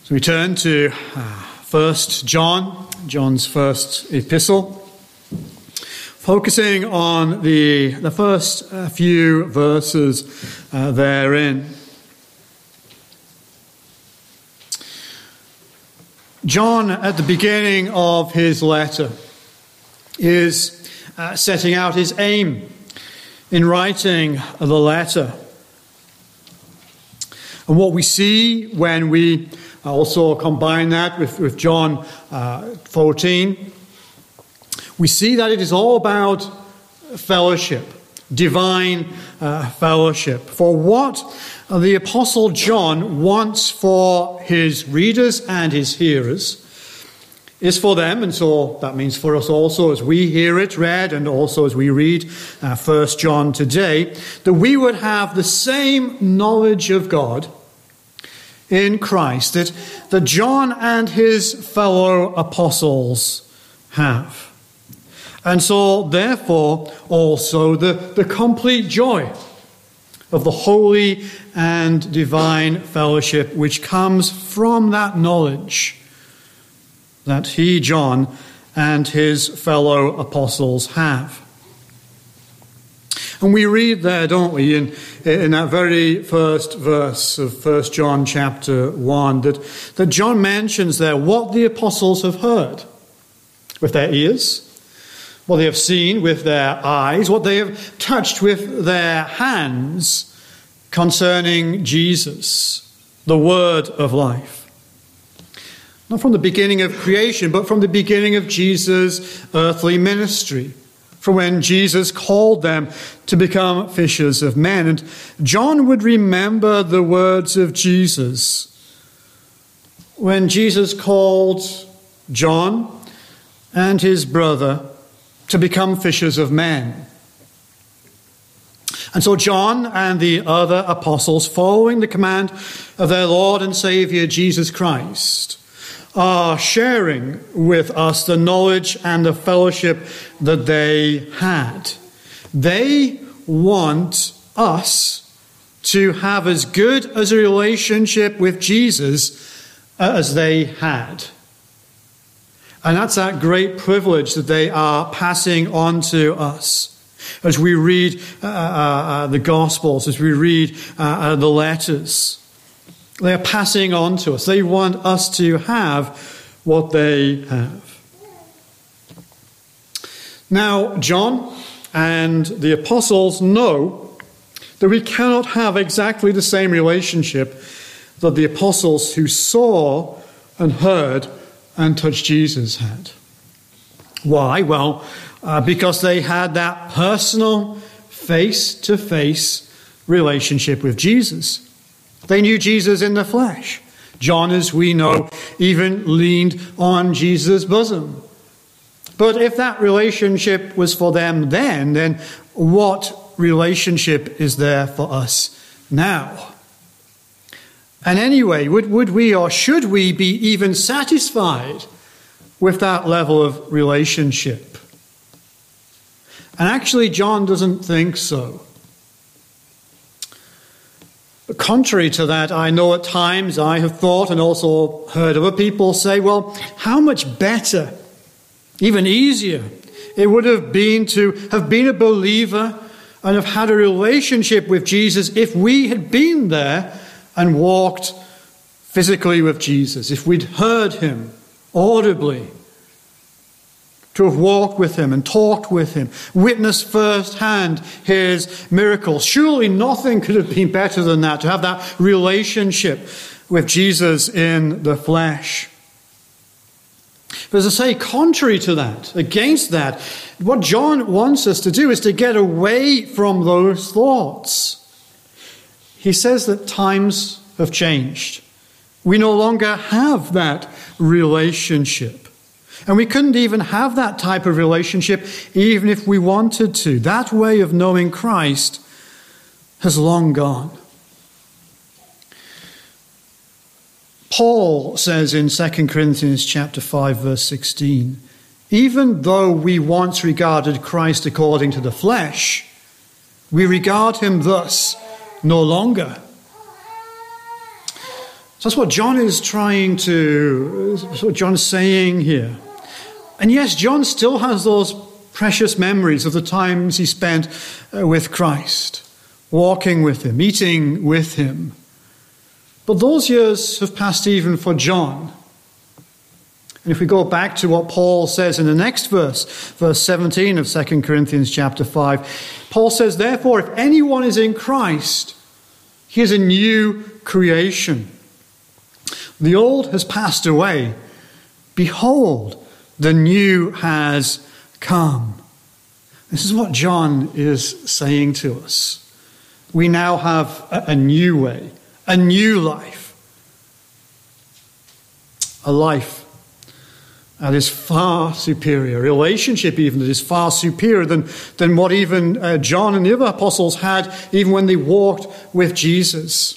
So we turn to 1 John, John's first epistle, focusing on the first few verses therein. John, at the beginning of his letter, is setting out his aim in writing the letter. And what we see when we also combine that with John 14, we see that it is all about fellowship, divine fellowship. For what the Apostle John wants for his readers and his hearers is for them, and so that means for us also as we hear it read and also as we read 1 John today, that we would have the same knowledge of God in Christ that John and his fellow apostles have. And so, therefore, also the complete joy of the holy and divine fellowship which comes from that knowledge that he, John, and his fellow apostles have. And we read there, don't we, in that very first verse of 1 John chapter 1, that John mentions there what the apostles have heard with their ears, what they have seen with their eyes, what they have touched with their hands concerning Jesus, the word of life. Not from the beginning of creation, but from the beginning of Jesus' earthly ministry, from when Jesus called them to become fishers of men. And John would remember the words of Jesus when Jesus called John and his brother to become fishers of men. And so John and the other apostles, following the command of their Lord and Savior Jesus Christ, are sharing with us the knowledge and the fellowship that they had. They want us to have as good as a relationship with Jesus as they had. And that's that great privilege that they are passing on to us. As we read the Gospels, as we read the letters, they are passing on to us. They want us to have what they have. Now, John and the apostles know that we cannot have exactly the same relationship that the apostles who saw and heard and touched Jesus had. Why? Well, because they had that personal, face-to-face relationship with Jesus. They knew Jesus in the flesh. John, as we know, even leaned on Jesus' bosom. But if that relationship was for them then what relationship is there for us now? And anyway, would we or should we be even satisfied with that level of relationship? And actually, John doesn't think so. But contrary to that, I know at times I have thought and also heard other people say, well, how much better, even easier, it would have been to have been a believer and have had a relationship with Jesus if we had been there and walked physically with Jesus, if we'd heard him audibly, to have walked with him and talked with him, witnessed firsthand his miracles. Surely nothing could have been better than that, to have that relationship with Jesus in the flesh. But as I say, contrary to that, against that, what John wants us to do is to get away from those thoughts. He says that times have changed. We no longer have that relationship. And we couldn't even have that type of relationship even if we wanted to. That way of knowing Christ has long gone. Paul says in 2 Corinthians chapter 5, verse 16, even though we once regarded Christ according to the flesh, we regard him thus no longer. So that's what John is that's what John's saying here. And yes, John still has those precious memories of the times he spent with Christ, walking with him, eating with him. But those years have passed even for John. And if we go back to what Paul says in the next verse 17 of 2 Corinthians chapter 5, Paul says, therefore, if anyone is in Christ, he is a new creation. The old has passed away. Behold, the new has come. This is what John is saying to us. We now have a new way, a new life. A life that is far superior, a relationship even that is far superior than what even John and the other apostles had even when they walked with Jesus.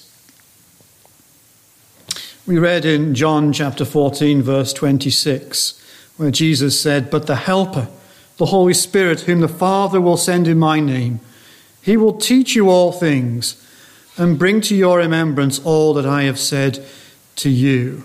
We read in John chapter 14, verse 26, where Jesus said, but the Helper, the Holy Spirit, whom the Father will send in my name, he will teach you all things and bring to your remembrance all that I have said to you.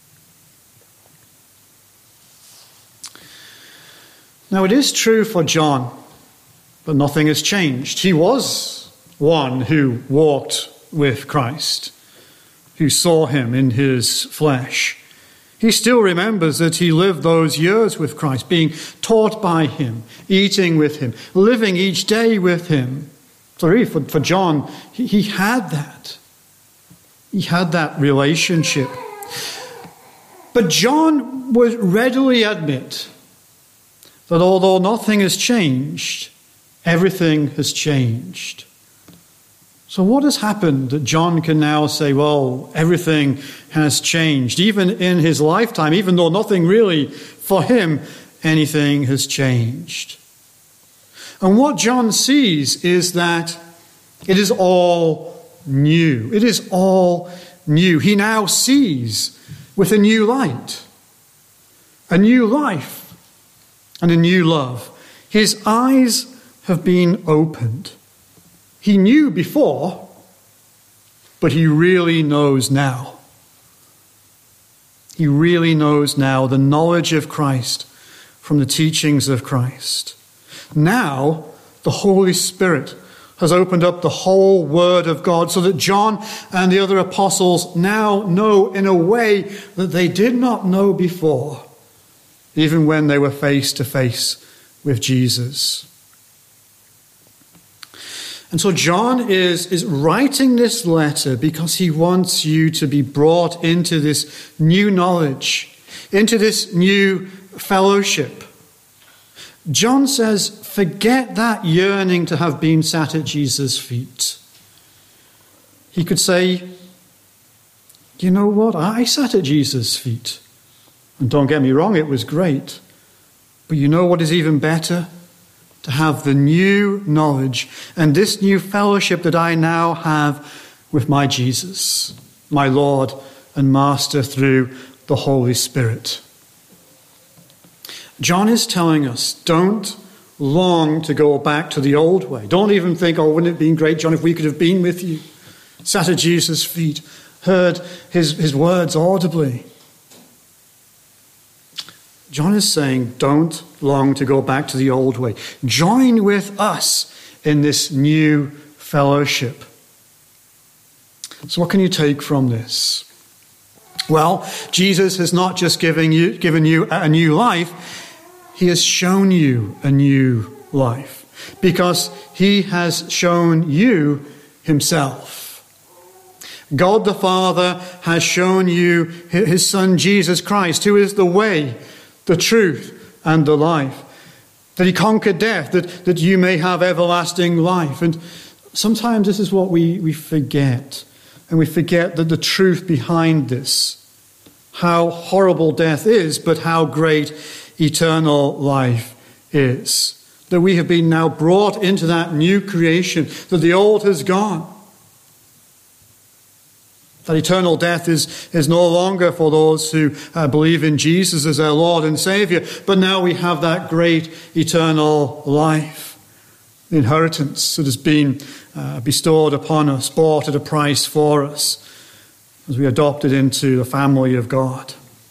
Now it is true for John, but nothing has changed. He was one who walked with Christ, who saw him in his flesh. He still remembers that he lived those years with Christ, being taught by him, eating with him, living each day with him. So really for John, he had that. He had that relationship. But John would readily admit that although nothing has changed, everything has changed. So what has happened that John can now say, well, everything has changed? Even in his lifetime, even though nothing really for him, anything has changed. And what John sees is that it is all new. It is all new. He now sees with a new light, a new life, and a new love. His eyes have been opened. He knew before, but he really knows now. He really knows now the knowledge of Christ from the teachings of Christ. Now, the Holy Spirit has opened up the whole Word of God so that John and the other apostles now know in a way that they did not know before, even when they were face to face with Jesus. And so John is writing this letter because he wants you to be brought into this new knowledge, into this new fellowship. John says, forget that yearning to have been sat at Jesus' feet. He could say, you know what? I sat at Jesus' feet. And don't get me wrong, it was great. But you know what is even better? To have the new knowledge and this new fellowship that I now have with my Jesus, my Lord and Master through the Holy Spirit. John is telling us, don't long to go back to the old way. Don't even think, oh, wouldn't it have been great, John, if we could have been with you, sat at Jesus' feet, heard his words audibly. John is saying, don't long to go back to the old way. Join with us in this new fellowship. So what can you take from this? Well, Jesus has not just given you a new life, he has shown you a new life because he has shown you himself. God the Father has shown you his Son Jesus Christ, who is the way, the truth, and the life. That he conquered death, that you may have everlasting life. And sometimes this is what we forget. And we forget that the truth behind this, how horrible death is, but how great eternal life is. That we have been now brought into that new creation, that the old has gone. That eternal death is no longer for those who believe in Jesus as their Lord and Savior, but now we have that great eternal life, the inheritance that has been bestowed upon us, bought at a price for us. as we are adopted into the family of God.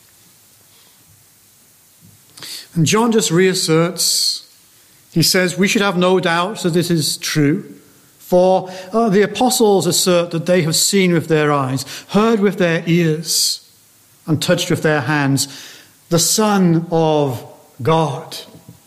And John just reasserts, he says, we should have no doubt that this is true. For the apostles assert that they have seen with their eyes, heard with their ears, and touched with their hands the Son of God.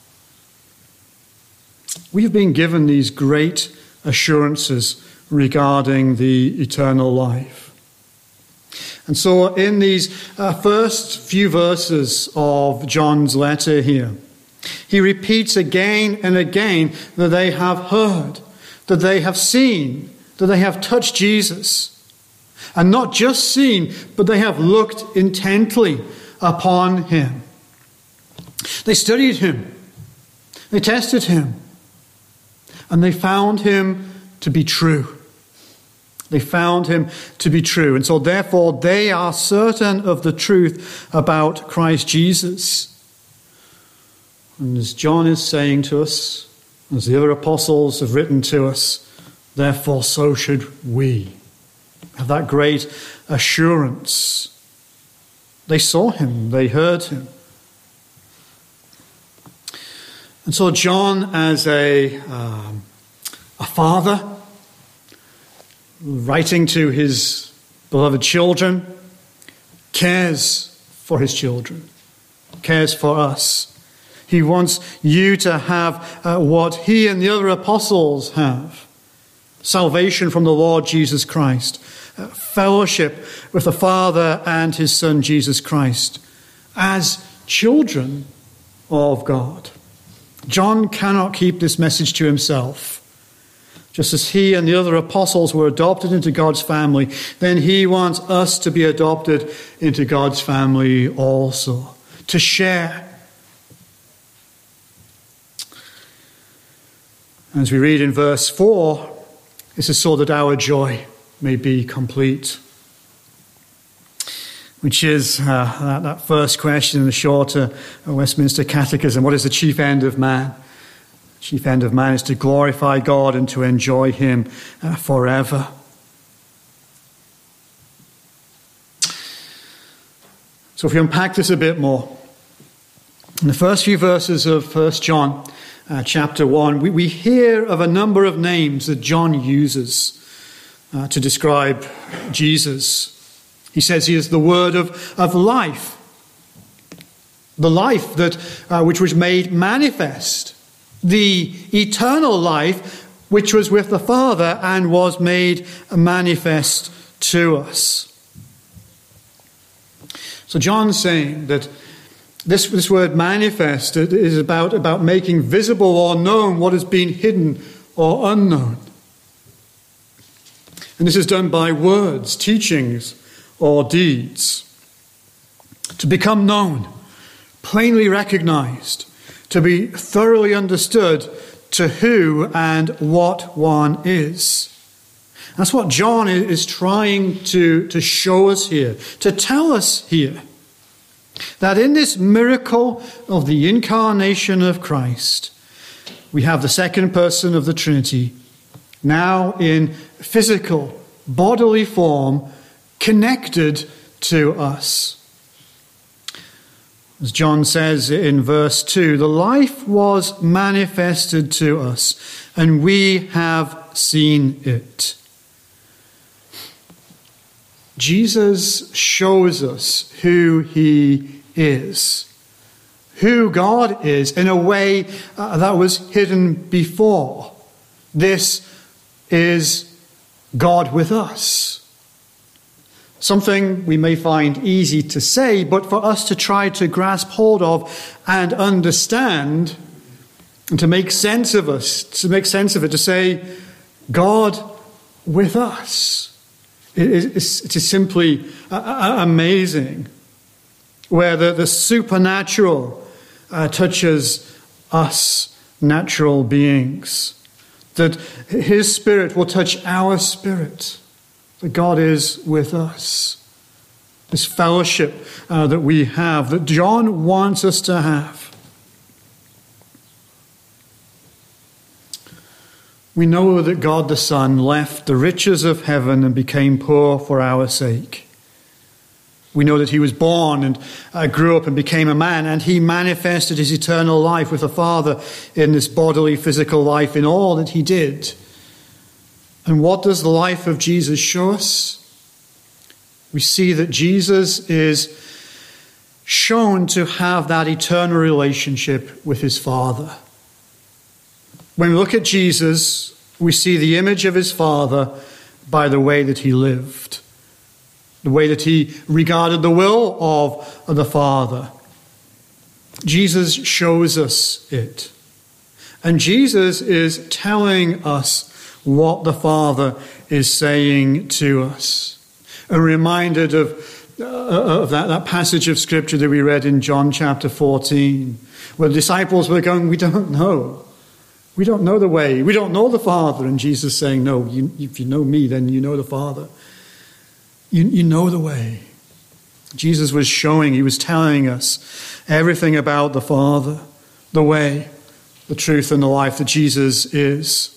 We have been given these great assurances regarding the eternal life. And so in these first few verses of John's letter here, he repeats again and again that they have heard, that they have seen, that they have touched Jesus. And not just seen, but they have looked intently upon him. They studied him. They tested him. And they found him to be true. They found him to be true. And so therefore they are certain of the truth about Christ Jesus. And as John is saying to us, as the other apostles have written to us, therefore so should we have that great assurance. They saw him, they heard him. And so John, as a father, writing to his beloved children, cares for his children, cares for us. He wants you to have what he and the other apostles have. Salvation from the Lord Jesus Christ. Fellowship with the Father and his Son Jesus Christ. As children of God. John cannot keep this message to himself. Just as he and the other apostles were adopted into God's family, then he wants us to be adopted into God's family also. To share. As we read in verse 4, this is so that our joy may be complete. Which is that first question in the shorter Westminster Catechism. What is the chief end of man? The chief end of man is to glorify God and to enjoy him forever. So if we unpack this a bit more, in the first few verses of 1 John chapter 1, we hear of a number of names that John uses to describe Jesus. He says he is the word of life. The life that which was made manifest. The eternal life which was with the Father and was made manifest to us. So John's saying that this word manifest is about making visible or known what has been hidden or unknown. And this is done by words, teachings, or deeds. To become known, plainly recognized, to be thoroughly understood to who and what one is. That's what John is trying to show us here, to tell us here. That in this miracle of the incarnation of Christ, we have the second person of the Trinity, now in physical, bodily form, connected to us. As John says in verse 2, the life was manifested to us, and we have seen it. Jesus shows us who he is, who God is, in a way that was hidden before. This is God with us. Something we may find easy to say, but for us to try to grasp hold of and understand, and to make sense of it, to say, God with us. It is simply amazing, where the supernatural touches us natural beings, that his Spirit will touch our spirit. That God is with us. This fellowship that we have, that John wants us to have. We know that God the Son left the riches of heaven and became poor for our sake. We know that he was born and grew up and became a man, and he manifested his eternal life with the Father in this bodily, physical life in all that he did. And what does the life of Jesus show us? We see that Jesus is shown to have that eternal relationship with his Father. When we look at Jesus, we see the image of his Father by the way that he lived, the way that he regarded the will of the Father. Jesus shows us it. And Jesus is telling us what the Father is saying to us. I'm reminded of that passage of Scripture that we read in John chapter 14, where the disciples were going, we don't know. We don't know the way. We don't know the Father. And Jesus saying, no, if you know me, then you know the Father. You know the way. Jesus was showing, he was telling us everything about the Father, the way, the truth, and the life that Jesus is.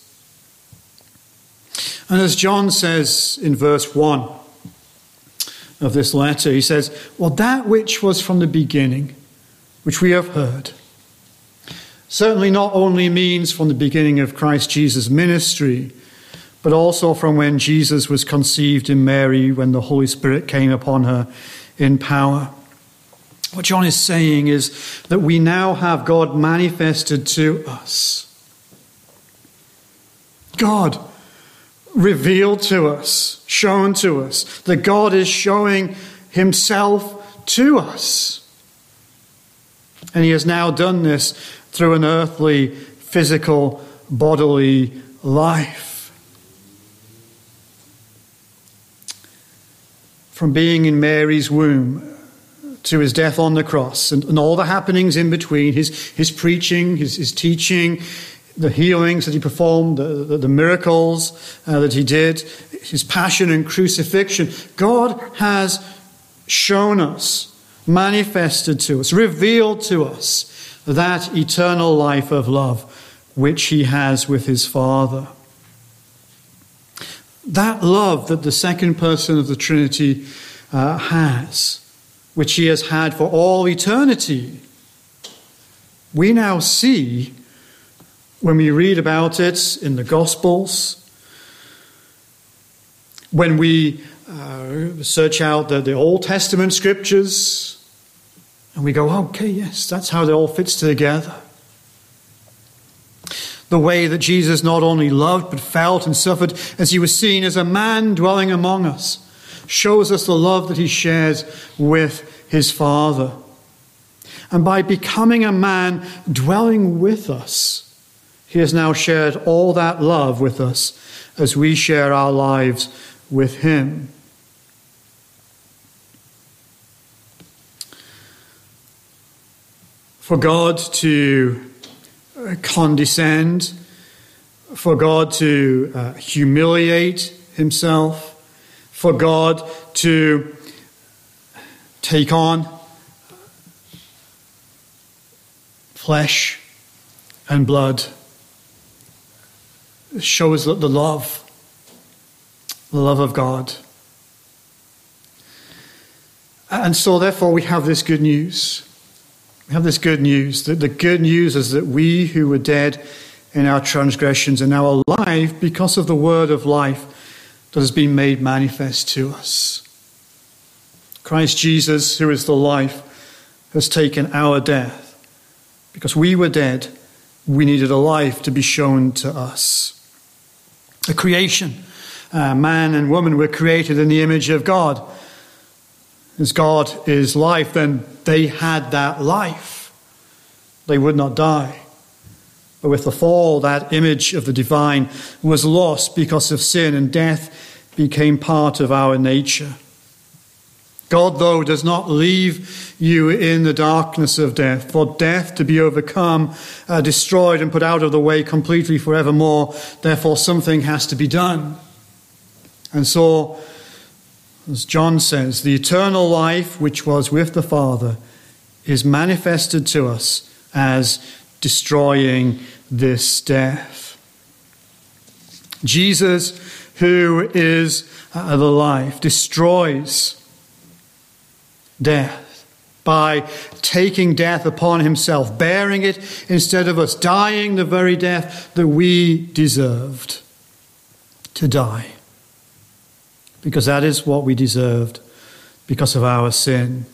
And as John says in verse 1 of this letter, he says, well, that which was from the beginning, which we have heard, certainly not only means from the beginning of Christ Jesus' ministry, but also from when Jesus was conceived in Mary, when the Holy Spirit came upon her in power. What John is saying is that we now have God manifested to us. God revealed to us, shown to us, that God is showing himself to us. And he has now done this through an earthly, physical, bodily life. From being in Mary's womb to his death on the cross and all the happenings in between, his preaching, his teaching, the healings that he performed, the miracles that he did, his passion and crucifixion, God has shown us, manifested to us, revealed to us that eternal life of love which he has with his Father. That love that the second person of the Trinity has, which he has had for all eternity, we now see when we read about it in the Gospels, when we search out the Old Testament scriptures, and we go, okay, yes, that's how it all fits together. The way that Jesus not only loved but felt and suffered as he was seen as a man dwelling among us shows us the love that he shares with his Father. And by becoming a man dwelling with us, he has now shared all that love with us as we share our lives with him. For God to condescend, for God to humiliate himself, for God to take on flesh and blood, shows the love of God. And so therefore we have this good news. We have this good news. The good news is that we who were dead in our transgressions are now alive because of the word of life that has been made manifest to us. Christ Jesus, who is the life, has taken our death. Because we were dead, we needed a life to be shown to us. A creation, man and woman were created in the image of God. As God is life, then they had that life. They would not die. But with the fall, that image of the divine was lost because of sin, and death became part of our nature. God, though, does not leave you in the darkness of death, for death to be overcome, destroyed and put out of the way completely forevermore. Therefore, something has to be done. And so, as John says, the eternal life which was with the Father is manifested to us as destroying this death. Jesus, who is the life, destroys death by taking death upon himself, bearing it instead of us, dying the very death that we deserved to die. Because that is what we deserved because of our sin.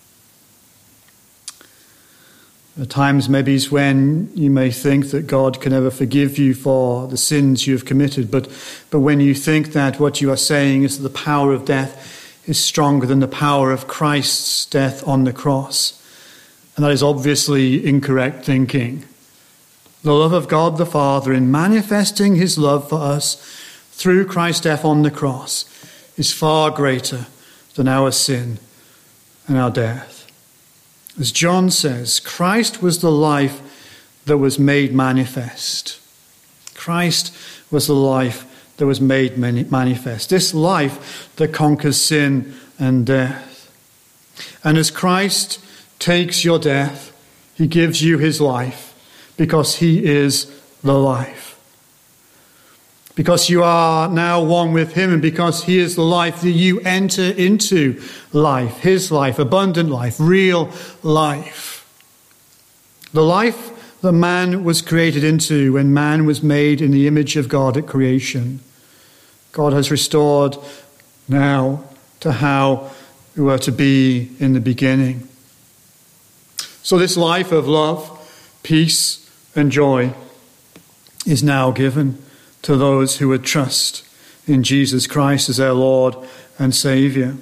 There are times maybe when you may think that God can never forgive you for the sins you have committed, but when you think that, what you are saying is that the power of death is stronger than the power of Christ's death on the cross. And that is obviously incorrect thinking. The love of God the Father in manifesting his love for us through Christ's death on the cross is far greater than our sin and our death. As John says, Christ was the life that was made manifest. Christ was the life that was made manifest. This life that conquers sin and death. And as Christ takes your death, he gives you his life because he is the life. Because you are now one with him and because he is the life that you enter into life, his life, abundant life, real life. The life that man was created into when man was made in the image of God at creation. God has restored now to how we were to be in the beginning. So this life of love, peace, and joy is now given to those who would trust in Jesus Christ as their Lord and Saviour.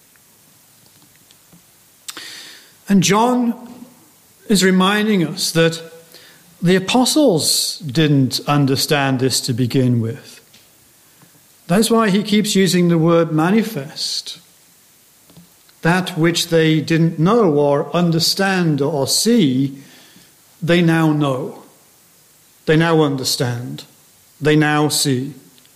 And John is reminding us that the apostles didn't understand this to begin with. That's why he keeps using the word manifest. That which they didn't know or understand or see, they now know. They now understand. They now see.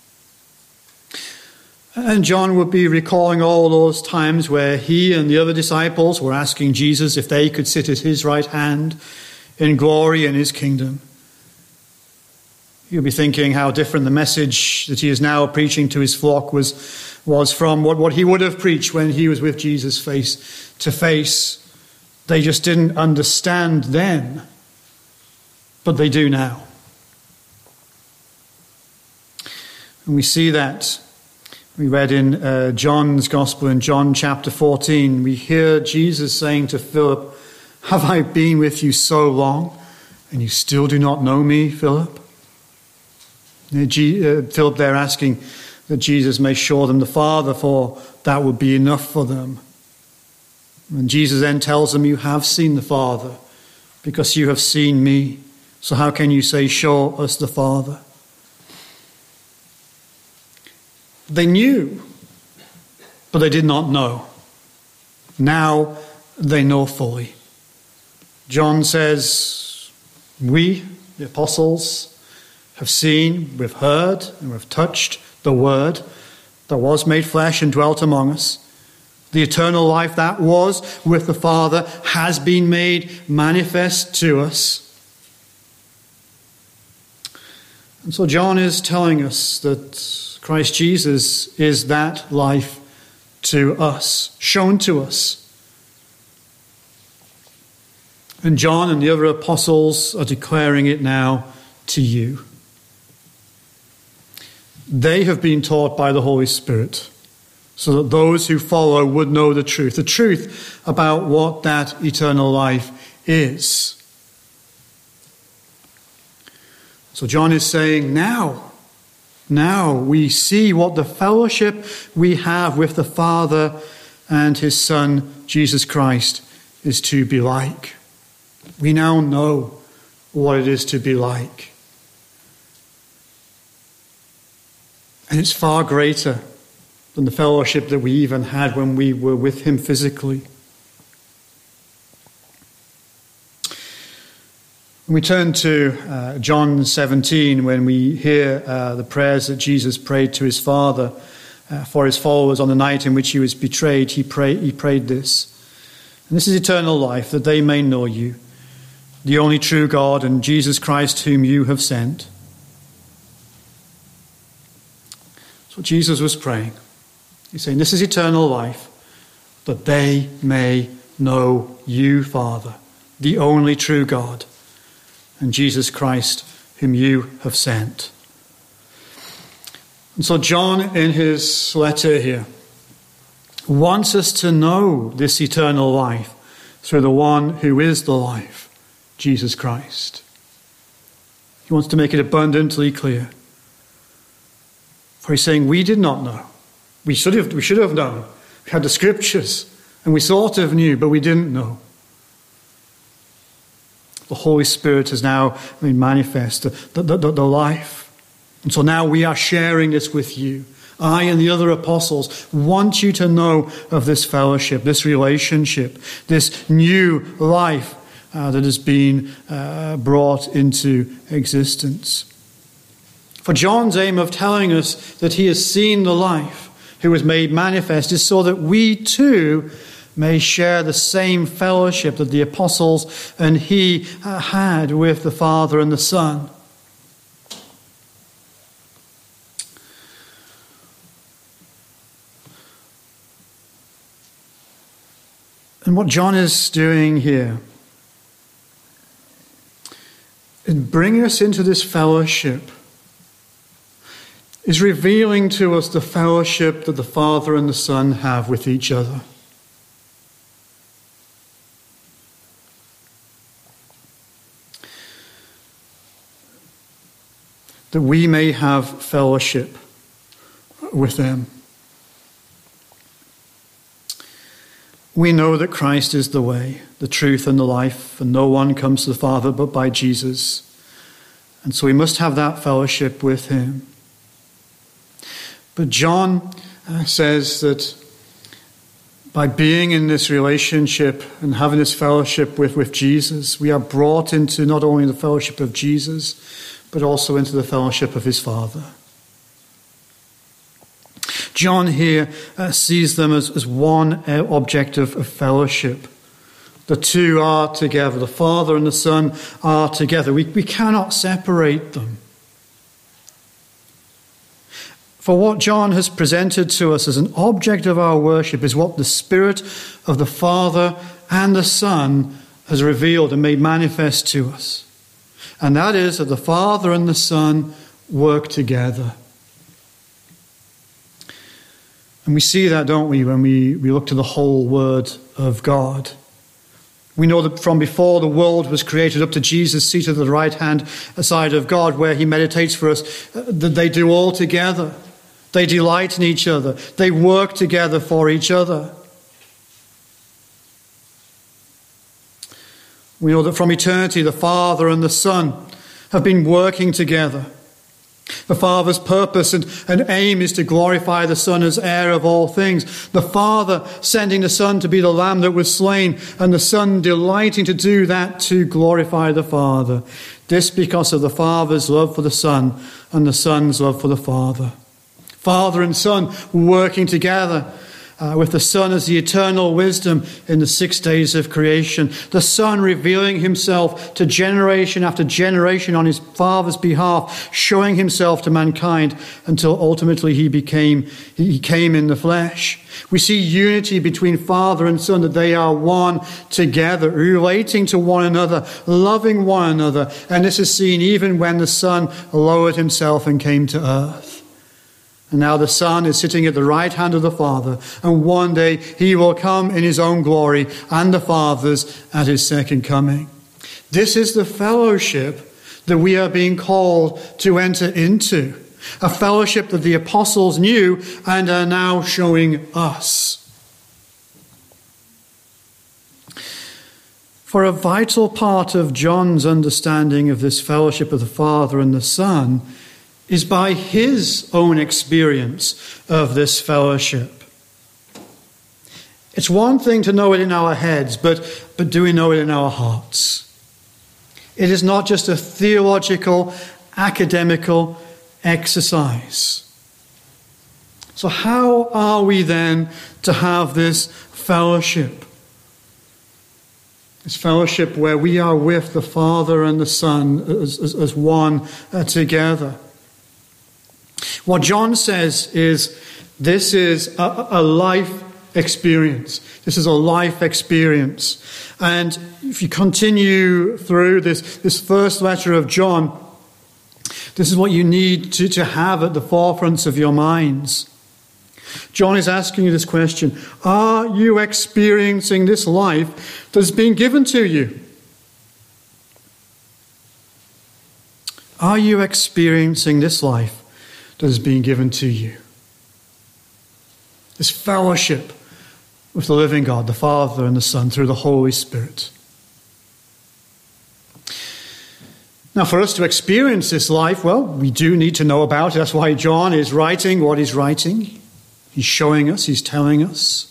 And John would be recalling all those times where he and the other disciples were asking Jesus if they could sit at his right hand in glory in his kingdom. You'll be thinking how different the message that he is now preaching to his flock was from what he would have preached when he was with Jesus face to face. They just didn't understand then, but they do now. And we see that. We read in John's Gospel in John chapter 14, we hear Jesus saying to Philip, "Have I been with you so long, and you still do not know me, Philip?" Philip there asking that Jesus may show them the Father, for that would be enough for them. And Jesus then tells them, "You have seen the Father, because you have seen me. So how can you say, 'Show us the Father'?" They knew, but they did not know. Now they know fully. John says, we, the apostles, have seen, we've heard, and we've touched the Word that was made flesh and dwelt among us. The eternal life that was with the Father has been made manifest to us. And so John is telling us that Christ Jesus is that life to us, shown to us. And John and the other apostles are declaring it now to you. They have been taught by the Holy Spirit so that those who follow would know the truth about what that eternal life is. So John is saying, now we see what the fellowship we have with the Father and his Son, Jesus Christ, is to be like. We now know what it is to be like. And it's far greater than the fellowship that we even had when we were with him physically. We turn to John 17 when we hear the prayers that Jesus prayed to his Father for his followers on the night in which he was betrayed. He prayed this. And this is eternal life, that they may know you, the only true God, and Jesus Christ whom you have sent. So Jesus was praying. He's saying, this is eternal life, that they may know you, Father, the only true God, and Jesus Christ, whom you have sent. And so John, in his letter here, wants us to know this eternal life through the one who is the life, Jesus Christ. He wants to make it abundantly clear. For he's saying, we did not know. We should have known. We had the scriptures, and we sort of knew, but we didn't know. The Holy Spirit has now made manifest the life. And so now we are sharing this with you. I and the other apostles want you to know of this fellowship, this relationship, this new life that has been brought into existence. For John's aim of telling us that he has seen the life who was made manifest is so that we too may share the same fellowship that the apostles and he had with the Father and the Son. And what John is doing here in bringing us into this fellowship is revealing to us the fellowship that the Father and the Son have with each other. That we may have fellowship with them. We know that Christ is the way, the truth, and the life, and no one comes to the Father but by Jesus. And so we must have that fellowship with him. But John says that by being in this relationship and having this fellowship with Jesus, we are brought into not only the fellowship of Jesus, but also into the fellowship of his Father. John here sees them as one object of fellowship. The two are together. The Father and the Son are together. We cannot separate them. For what John has presented to us as an object of our worship is what the Spirit of the Father and the Son has revealed and made manifest to us. And that is that the Father and the Son work together. And we see that, don't we, when we look to the whole Word of God. We know that from before the world was created up to Jesus seated at the right-hand side of God, where he meditates for us, that they do all together. They delight in each other. They work together for each other. We know that from eternity, the Father and the Son have been working together. The Father's purpose and aim is to glorify the Son as heir of all things. The Father sending the Son to be the Lamb that was slain, and the Son delighting to do that to glorify the Father. This because of the Father's love for the Son and the Son's love for the Father. Father and Son working together with the Son as the eternal wisdom in the 6 days of creation. The Son revealing himself to generation after generation on his Father's behalf, showing himself to mankind until ultimately he came in the flesh. We see unity between Father and Son, that they are one together, relating to one another, loving one another. And this is seen even when the Son lowered himself and came to earth. And now the Son is sitting at the right hand of the Father, and one day he will come in his own glory and the Father's at his second coming. This is the fellowship that we are being called to enter into, a fellowship that the apostles knew and are now showing us. For a vital part of John's understanding of this fellowship of the Father and the Son is by his own experience of this fellowship. It's one thing to know it in our heads, but do we know it in our hearts? It is not just a theological, academical exercise. So how are we then to have this fellowship? This fellowship where we are with the Father and the Son as one together. What John says is, this is a life experience. This is a life experience. And if you continue through this first letter of John, this is what you need to have at the forefront of your minds. John is asking you this question: are you experiencing this life that has been given to you? Are you experiencing this life that has been given to you? This fellowship with the living God, the Father and the Son, through the Holy Spirit. Now, for us to experience this life, well, we do need to know about it. That's why John is writing what he's writing. He's showing us, he's telling us.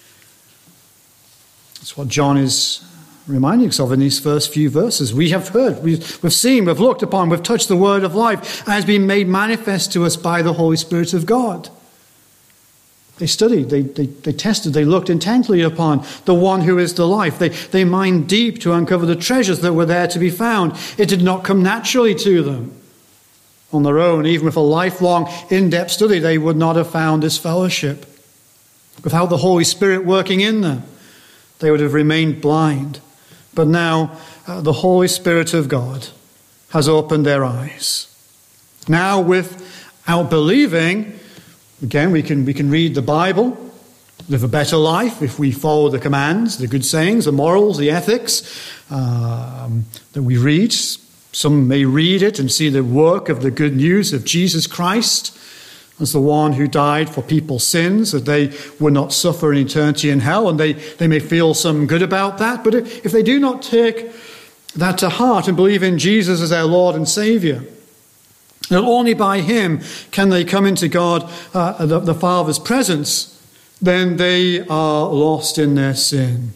That's what John is reminding us of in these first few verses. We have heard, we've seen, we've looked upon, we've touched the word of life as being made manifest to us by the Holy Spirit of God. They studied, they tested, they looked intently upon the one who is the life. They mined deep to uncover the treasures that were there to be found. It did not come naturally to them on their own. Even with a lifelong, in-depth study, they would not have found this fellowship. Without the Holy Spirit working in them, they would have remained blind. But now, the Holy Spirit of God has opened their eyes. Now, without believing, again, we can read the Bible, live a better life if we follow the commands, the good sayings, the morals, the ethics that we read. Some may read it and see the work of the good news of Jesus Christ as the one who died for people's sins, that they would not suffer an eternity in hell, and they may feel some good about that. But if they do not take that to heart and believe in Jesus as their Lord and Saviour, that only by him can they come into God, the Father's presence, then they are lost in their sin.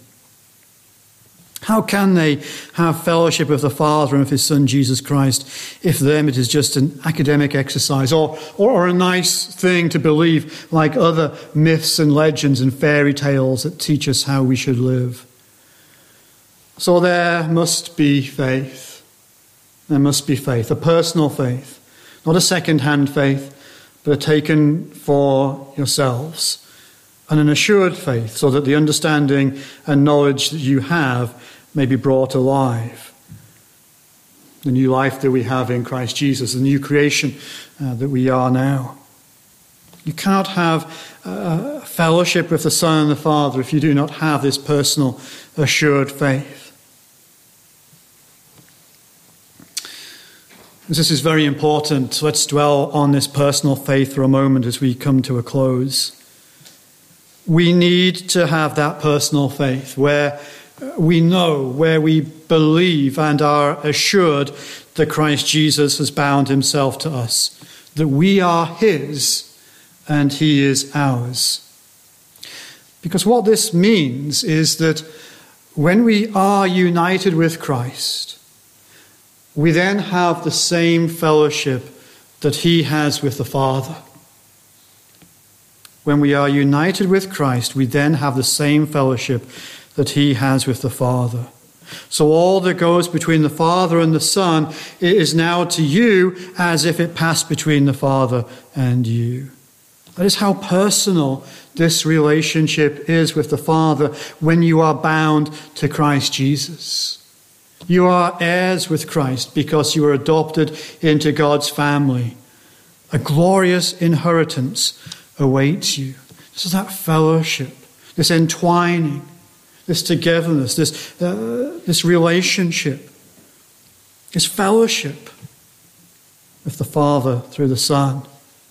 How can they have fellowship with the Father and with his Son, Jesus Christ, if them it is just an academic exercise or a nice thing to believe, like other myths and legends and fairy tales that teach us how we should live? So there must be faith. There must be faith, a personal faith. Not a second-hand faith, but a taken for yourselves. And an assured faith, so that the understanding and knowledge that you have may be brought alive. The new life that we have in Christ Jesus, the new creation that we are now. You cannot have fellowship with the Son and the Father if you do not have this personal, assured faith. This is very important. Let's dwell on this personal faith for a moment as we come to a close. We need to have that personal faith where we know, where we believe and are assured that Christ Jesus has bound himself to us, that we are his and he is ours. Because what this means is that when we are united with Christ, we then have the same fellowship that he has with the Father. When we are united with Christ, we then have the same fellowship that he has with the Father. So all that goes between the Father and the Son is now to you as if it passed between the Father and you. That is how personal this relationship is with the Father when you are bound to Christ Jesus. You are heirs with Christ because you are adopted into God's family. A glorious inheritance awaits you. This is that fellowship, this entwining, this togetherness, this relationship, this fellowship with the Father through the Son.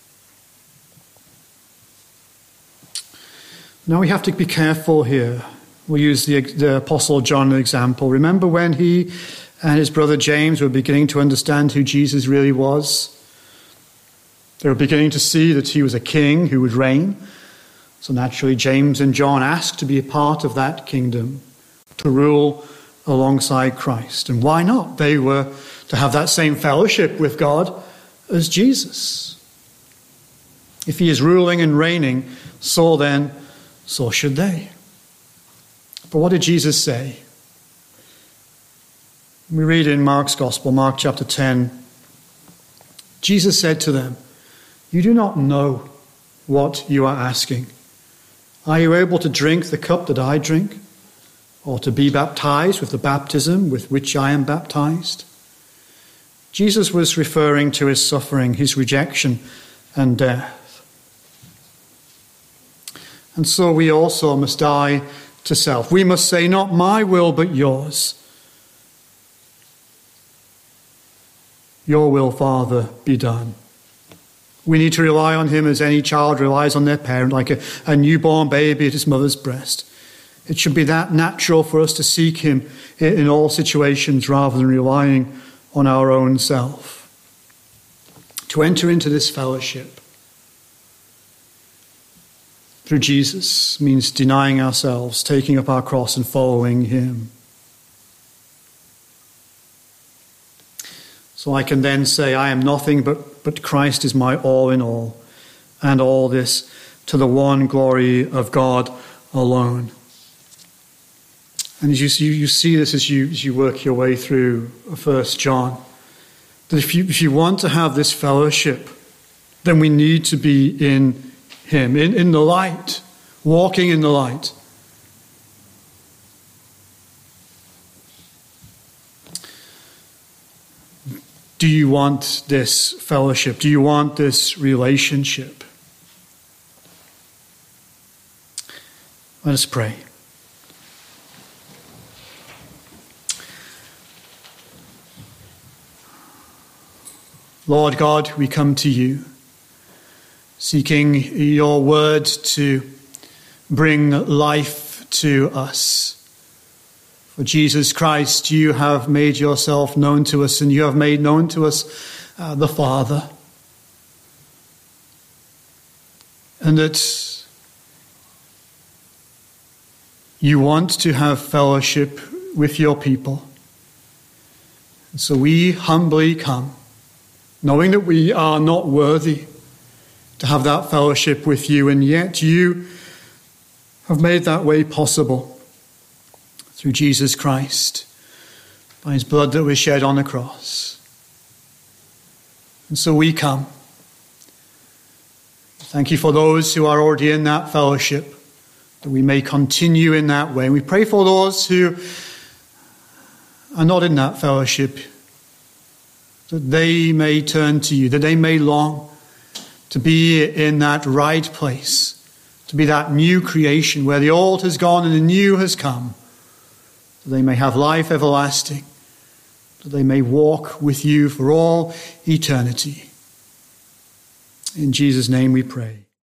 Now we have to be careful here. We'll use the Apostle John as an example. Remember when he and his brother James were beginning to understand who Jesus really was? They were beginning to see that he was a king who would reign. So naturally, James and John asked to be a part of that kingdom, to rule alongside Christ. And why not? They were to have that same fellowship with God as Jesus. If he is ruling and reigning, so should they. But what did Jesus say? We read in Mark's Gospel, Mark chapter 10, Jesus said to them, "You do not know what you are asking. Are you able to drink the cup that I drink? Or to be baptized with the baptism with which I am baptized? Jesus was referring to his suffering, his rejection and death. And so we also must die to self. We must say, not my will, but yours. Your will, Father, be done. We need to rely on him as any child relies on their parent, like a newborn baby at his mother's breast. It should be that natural for us to seek him in all situations rather than relying on our own self. To enter into this fellowship through Jesus means denying ourselves, taking up our cross and following him. So I can then say, I am nothing but Christ is my all in all, and all this to the one glory of God alone. And as you see this as you work your way through 1 John, that if you want to have this fellowship, then we need to be in him, in the light, walking in the light. Do you want this fellowship? Do you want this relationship? Let us pray. Lord God, we come to you, seeking your word to bring life to us. For Jesus Christ, you have made yourself known to us, and you have made known to us the Father. And that you want to have fellowship with your people. And so we humbly come, knowing that we are not worthy to have that fellowship with you, and yet you have made that way possible through Jesus Christ, by his blood that was shed on the cross. And so we come. Thank you for those who are already in that fellowship, that we may continue in that way. We pray for those who are not in that fellowship, that they may turn to you, that they may long to be in that right place, to be that new creation where the old has gone and the new has come, that they may have life everlasting, that they may walk with you for all eternity. In Jesus' name we pray.